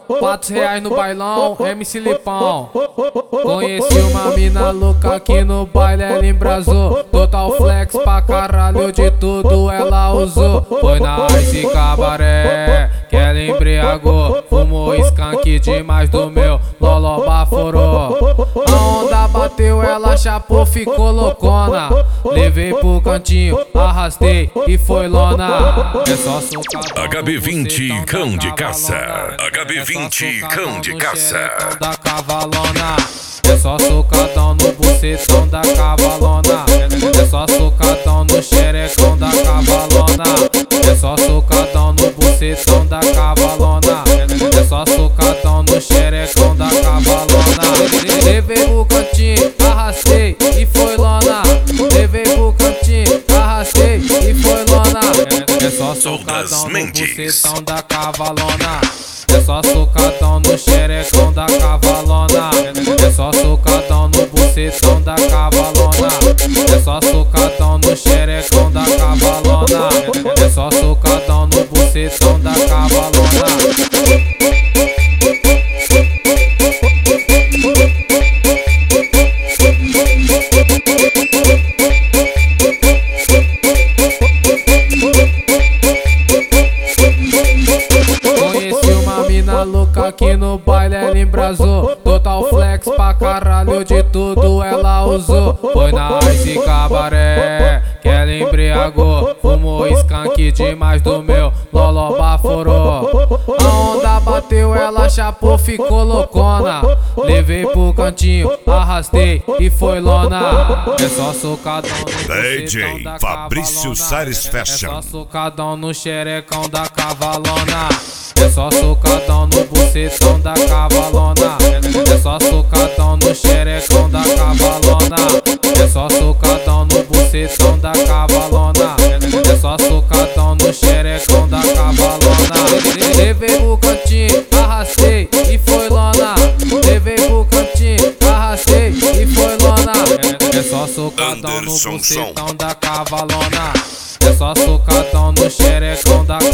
R$ 4 no bailão, MC Lipão. Conheci uma mina louca aqui no baile, ela embrasou. Total flex pra caralho, de tudo ela usou. Foi na Ice Cabaré que ela embriagou. Fumou skunk demais do meu loló baforou. A onda bateu, ela chapou, ficou loucona. Levei pro cantinho, arrastei e foi lona. É só socadão HB20 cão de caça. HB20 cão de caça. Da cavalona. É só socadão no bucetão da cavalona. É só socadão no xerecão da cavalona. É só socadão no bucetão da cavalona. É só socadão no xerecão da cavalona. Levei pro cantinho, arrastei e foi lona. Levei pro cantinho, arrastei e foi lona. É só socadão no bucetão da cavalona. É só socadão no xerecão da cavalona. É só socadão no bucetão da cavalona. É só socadão no xerecão da cavalona. É só socadão no bucetão da cavalona. Louca aqui no baile, ela embrasou. Total flex pra caralho, de tudo ela usou. Foi na Ice Cabaré que ela embriagou. Fumou skunk demais do meu loló baforou. A onda bateu, ela chapou, ficou loucona. Levei pro cantinho, arrastei e foi lona. É só socadão no DJ Fabrício Salles Fashion. É só socadão no xerecão da cavalona. É só socadão no bucetão da cavalona. É só socadão no xerecão da cavalona. É só socadão no bucetão da cavalona. É só socadão no xerecão da cavalona. Levei pro cantinho, arrastei e foi lona. Levei pro cantinho, arrastei e foi lona. É só socadão no bucetão da cavalona. É só socadão no xerecão da cavalona.